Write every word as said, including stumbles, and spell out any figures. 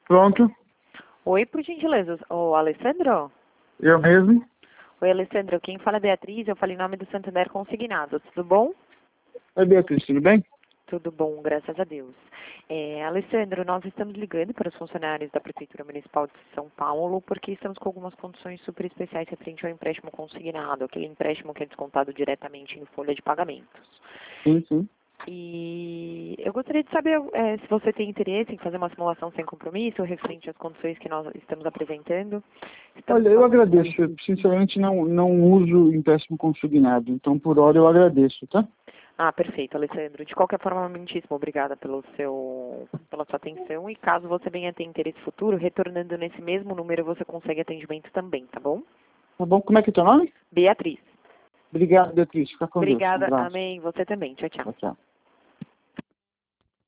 Pronto, Oi, por gentileza, o Alessandro? eu mesmo. Oi, Alessandro, quem fala é Beatriz, eu falei em nome do Santander Consignado, tudo bom? Oi, Beatriz, tudo bem? Tudo bom, graças a Deus. É, Alessandro, nós estamos ligando para os funcionários da Prefeitura Municipal de São Paulo porque estamos com algumas condições super especiais referente ao empréstimo consignado, aquele empréstimo que é descontado diretamente em folha de pagamentos. Sim, sim. E eu gostaria de saber é, se você tem interesse em fazer uma simulação sem compromisso referente às condições que nós estamos apresentando. Estamos Olha, eu com- agradeço. Eu, sinceramente, não, não uso empréstimo consignado. Então, por hora, eu agradeço, tá? Ah, perfeito, Alessandro. De qualquer forma, muitíssimo obrigada pelo seu, pela sua atenção. E caso você venha ter interesse futuro, retornando nesse mesmo número, você consegue atendimento também, tá bom? Tá bom? Como é que é teu nome? Beatriz. Obrigado, Beatriz. Fica com Deus. Um Obrigada, abraço. amém. Você também. Tchau, tchau. Tchau, tchau.